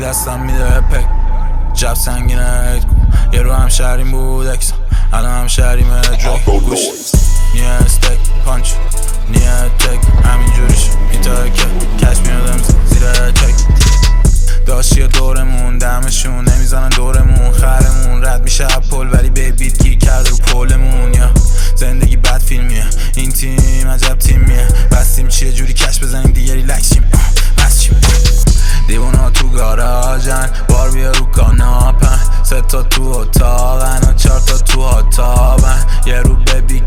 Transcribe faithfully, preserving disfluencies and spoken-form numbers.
دستم میده پک جب سنگینه هید کن یه رو هم شهریم بود اکسا الان هم شهریم دریک گوش نیه استک پانچ نیه تک همین جوریش میتاکه کش میادم زیر چک